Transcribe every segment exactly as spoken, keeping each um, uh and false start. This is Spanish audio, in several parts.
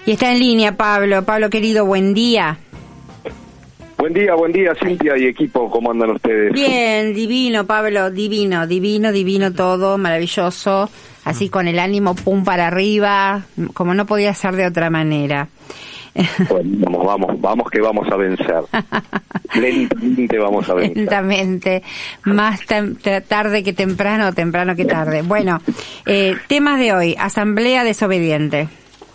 Y está en línea Pablo. Pablo querido, buen día. Buen día, buen día, Cintia y equipo, ¿cómo andan ustedes? Bien, divino, Pablo, divino, divino, divino todo, maravilloso, así con el ánimo pum para arriba, como no podía ser de otra manera. Bueno, vamos, vamos, vamos que vamos a vencer. Lentamente vamos a vencer. Lentamente, más tarde que temprano, temprano que tarde. Bueno, eh, temas de hoy, asamblea desobediente.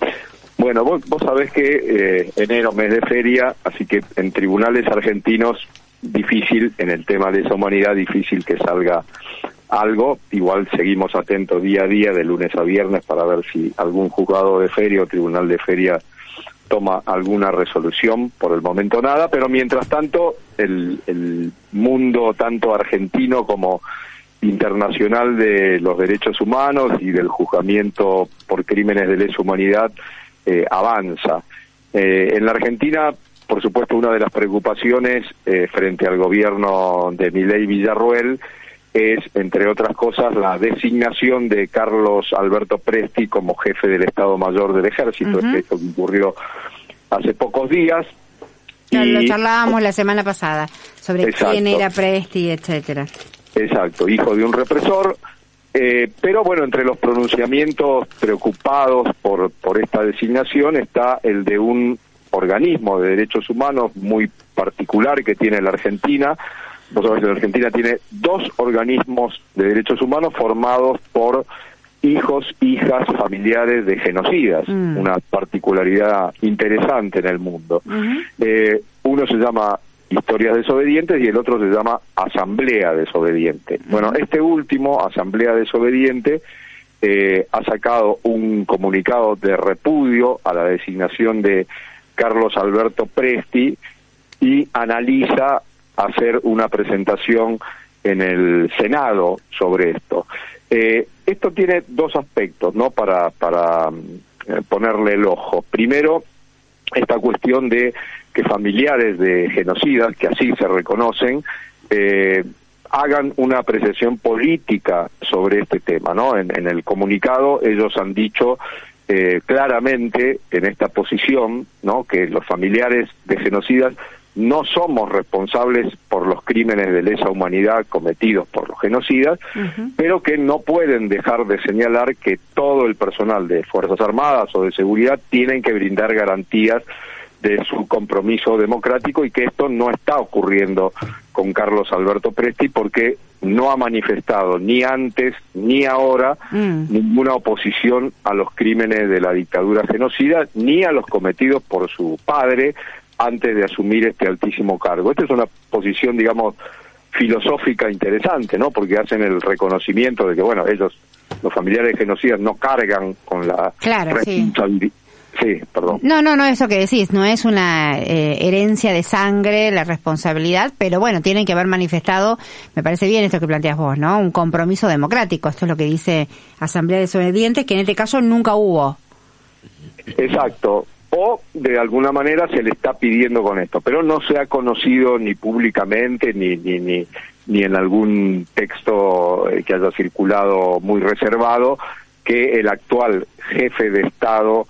Bueno, vos, vos sabés que eh, enero, mes de feria, así que en tribunales argentinos difícil, en el tema de esa humanidad, difícil que salga algo. Igual seguimos atentos día a día, de lunes a viernes, para ver si algún juzgado de feria o tribunal de feria toma alguna resolución. Por el momento nada, pero mientras tanto el, el mundo tanto argentino como internacional de los derechos humanos y del juzgamiento por crímenes de lesa humanidad Eh, avanza. Eh, en la Argentina, por supuesto, una de las preocupaciones eh, frente al gobierno de Milei Villarruel es, entre otras cosas, la designación de Carlos Alberto Presti como jefe del Estado Mayor del Ejército. Uh-huh. Esto que ocurrió hace pocos días. Ya y... lo charlábamos la semana pasada, sobre Exacto. quién era Presti, etcétera. Exacto, hijo de un represor. Eh, pero bueno, entre los pronunciamientos preocupados por, por esta designación está el de un organismo de derechos humanos muy particular que tiene la Argentina. Vos sabés que la Argentina tiene dos organismos de derechos humanos formados por hijos, hijas, familiares de genocidas, mm. una particularidad interesante en el mundo. Uh-huh. Eh, uno se llama Historias Desobedientes y el otro se llama Asamblea Desobediente. Bueno, este último, Asamblea Desobediente, eh, ha sacado un comunicado de repudio a la designación de Carlos Alberto Presti y analiza hacer una presentación en el Senado sobre esto. Eh, esto tiene dos aspectos, ¿no?, para, para eh, ponerle el ojo. Primero, esta cuestión de que familiares de genocidas, que así se reconocen, eh, hagan una apreciación política sobre este tema, ¿no? En, en el comunicado ellos han dicho eh, claramente en esta posición, ¿no?, que los familiares de genocidas no somos responsables por los crímenes de lesa humanidad cometidos por los genocidas, uh-huh. pero que no pueden dejar de señalar que todo el personal de Fuerzas Armadas o de seguridad tienen que brindar garantías de su compromiso democrático y que esto no está ocurriendo con Carlos Alberto Presti porque no ha manifestado ni antes ni ahora mm. ninguna oposición a los crímenes de la dictadura genocida ni a los cometidos por su padre antes de asumir este altísimo cargo. Esta es una posición, digamos, filosófica interesante, ¿no?, porque hacen el reconocimiento de que, bueno, ellos, los familiares de genocidas, no cargan con la claro, responsabilidad. Sí. Sí, perdón. No, no, no, eso que decís, no es una eh, herencia de sangre, la responsabilidad, pero bueno, tienen que haber manifestado, me parece bien esto que planteas vos, ¿no?, un compromiso democrático. Esto es lo que dice Asamblea Desobediente, que en este caso nunca hubo. Exacto. O de alguna manera se le está pidiendo con esto, pero no se ha conocido ni públicamente ni ni ni, ni en algún texto que haya circulado muy reservado que el actual jefe de Estado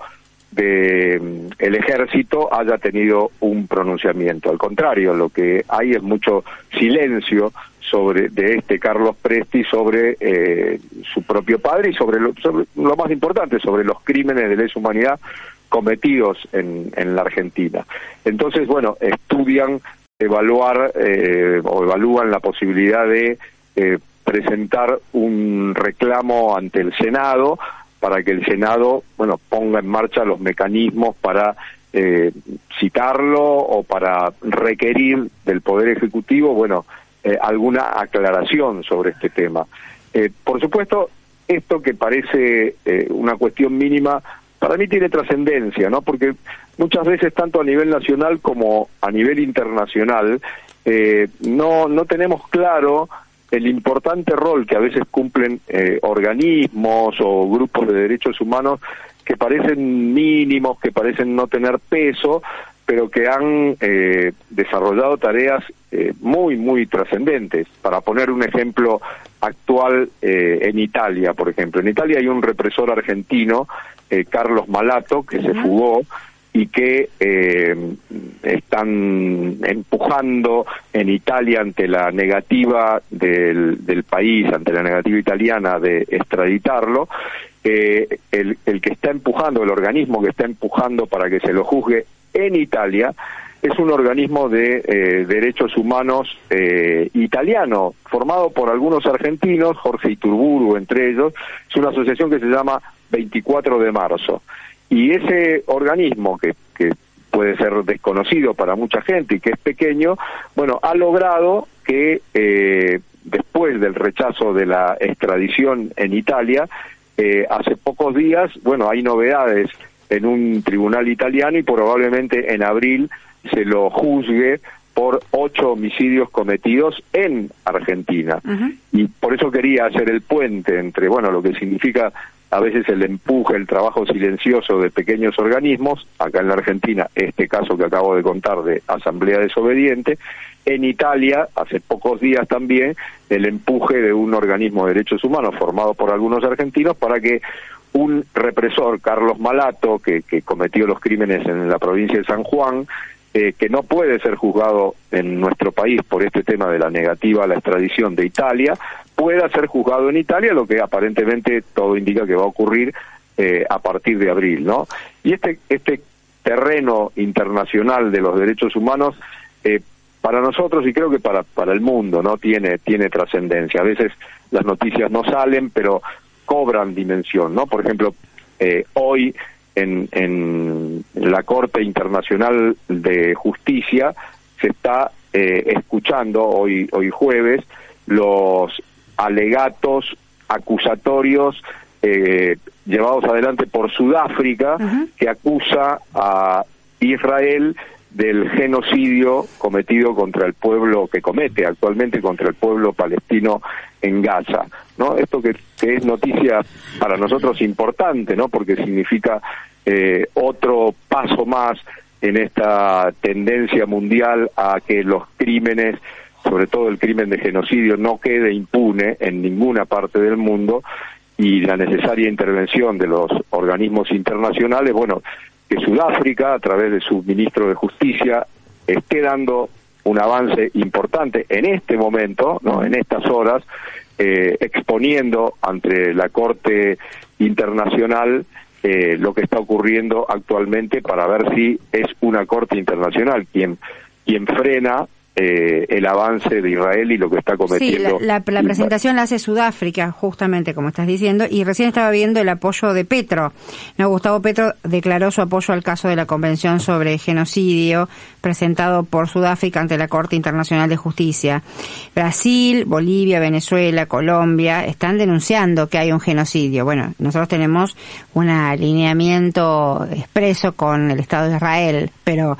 de el ejército haya tenido un pronunciamiento. Al contrario, lo que hay es mucho silencio sobre de este Carlos Presti sobre eh, su propio padre y sobre lo, sobre lo más importante, sobre los crímenes de lesa humanidad cometidos en, en la Argentina. Entonces, bueno, estudian evaluar eh, o evalúan la posibilidad de eh, presentar un reclamo ante el Senado para que el Senado, bueno, ponga en marcha los mecanismos para eh, citarlo o para requerir del Poder Ejecutivo, bueno, eh, alguna aclaración sobre este tema. Eh, por supuesto, esto que parece eh, una cuestión mínima, para mí tiene trascendencia, ¿no?, porque muchas veces, tanto a nivel nacional como a nivel internacional, eh, no, no tenemos claro el importante rol que a veces cumplen eh, organismos o grupos de derechos humanos que parecen mínimos, que parecen no tener peso, pero que han eh, desarrollado tareas eh, muy, muy trascendentes. Para poner un ejemplo actual, eh, en Italia, por ejemplo. En Italia hay un represor argentino eh, Carlos Malato, que se fugó y que eh, están empujando en Italia ante la negativa del, del país, ante la negativa italiana de extraditarlo. Eh, el, el que está empujando, el organismo que está empujando para que se lo juzgue en Italia, es un organismo de eh, derechos humanos eh, italiano, formado por algunos argentinos, Jorge Iturburu entre ellos. Es una asociación que se llama veinticuatro de marzo. Y ese organismo, que, que puede ser desconocido para mucha gente y que es pequeño, bueno, ha logrado que eh, después del rechazo de la extradición en Italia, eh, hace pocos días, bueno, hay novedades en un tribunal italiano y probablemente en abril se lo juzgue por ocho homicidios cometidos en Argentina. Uh-huh. Y por eso quería hacer el puente entre, bueno, lo que significa a veces el empuje, el trabajo silencioso de pequeños organismos, acá en la Argentina, este caso que acabo de contar de Asamblea Desobediente, en Italia, hace pocos días también, el empuje de un organismo de derechos humanos formado por algunos argentinos para que un represor, Carlos Malato, que, que cometió los crímenes en la provincia de San Juan, eh, que no puede ser juzgado en nuestro país por este tema de la negativa a la extradición de Italia, pueda ser juzgado en Italia, lo que aparentemente todo indica que va a ocurrir eh, a partir de abril, ¿no? Y este este terreno internacional de los derechos humanos, eh, para nosotros y creo que para para el mundo, ¿no? Tiene tiene trascendencia. A veces las noticias no salen, pero cobran dimensión, ¿no? Por ejemplo, eh, hoy en, en la Corte Internacional de Justicia se está eh, escuchando, hoy, hoy jueves, los alegatos acusatorios eh, llevados adelante por Sudáfrica, uh-huh, que acusa a Israel del genocidio cometido contra el pueblo, que comete actualmente contra el pueblo palestino en Gaza, ¿no? Esto que, que es noticia para nosotros importante, ¿no? Porque significa eh, otro paso más en esta tendencia mundial a que los crímenes, sobre todo el crimen de genocidio, no quede impune en ninguna parte del mundo, y la necesaria intervención de los organismos internacionales. Bueno, que Sudáfrica, a través de su ministro de Justicia, esté dando un avance importante en este momento, ¿no? En estas horas, eh, exponiendo ante la Corte Internacional eh, lo que está ocurriendo actualmente, para ver si es una Corte Internacional quien, quien frena Eh, el avance de Israel y lo que está cometiendo. Sí, la, la, la presentación la hace Sudáfrica, justamente como estás diciendo, y recién estaba viendo el apoyo de Petro. No, Gustavo Petro declaró su apoyo al caso de la Convención sobre Genocidio presentado por Sudáfrica ante la Corte Internacional de Justicia. Brasil, Bolivia, Venezuela, Colombia están denunciando que hay un genocidio. Bueno, nosotros tenemos un alineamiento expreso con el Estado de Israel, pero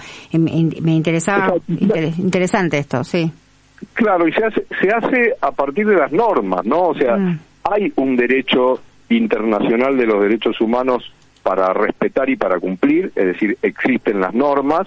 me interesaba, inter, interesante esto, sí. Claro, y se hace, se hace a partir de las normas, ¿no? O sea, mm. hay un derecho internacional de los derechos humanos para respetar y para cumplir, es decir, existen las normas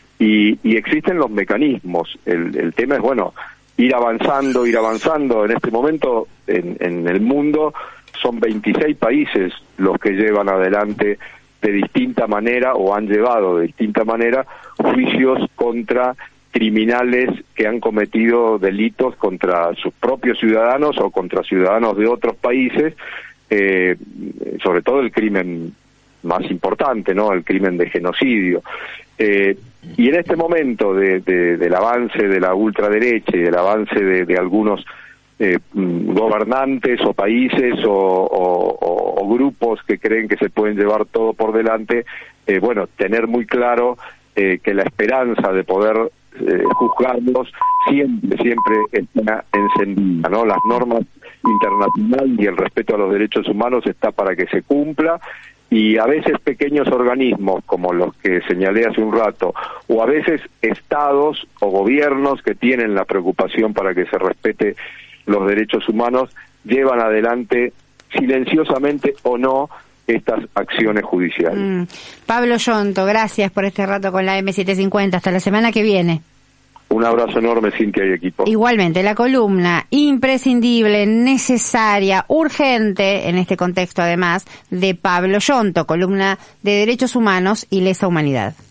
y, y existen los mecanismos. El, el tema es, bueno, ir avanzando, ir avanzando. En este momento, en, en el mundo, son veintiséis países los que llevan adelante de distinta manera, o han llevado de distinta manera, juicios contra criminales que han cometido delitos contra sus propios ciudadanos o contra ciudadanos de otros países, eh, sobre todo el crimen más importante, ¿no? El crimen de genocidio. Eh, y en este momento de, de, del avance de la ultraderecha y del avance de, de algunos eh, gobernantes o países o, o, o, o grupos que creen que se pueden llevar todo por delante, eh, bueno, tener muy claro eh, que la esperanza de poder Eh, juzgarlos siempre, siempre está encendida, ¿no? Las normas internacionales y el respeto a los derechos humanos está para que se cumpla, y a veces pequeños organismos como los que señalé hace un rato, o a veces estados o gobiernos que tienen la preocupación para que se respete los derechos humanos, llevan adelante silenciosamente o no estas acciones judiciales. Mm. Pablo Yonto, gracias por este rato con la eme setecientos cincuenta. Hasta la semana que viene. Un abrazo enorme, Cintia y equipo. Igualmente, la columna imprescindible, necesaria, urgente, en este contexto además, de Pablo Yonto, columna de Derechos Humanos y Lesa Humanidad.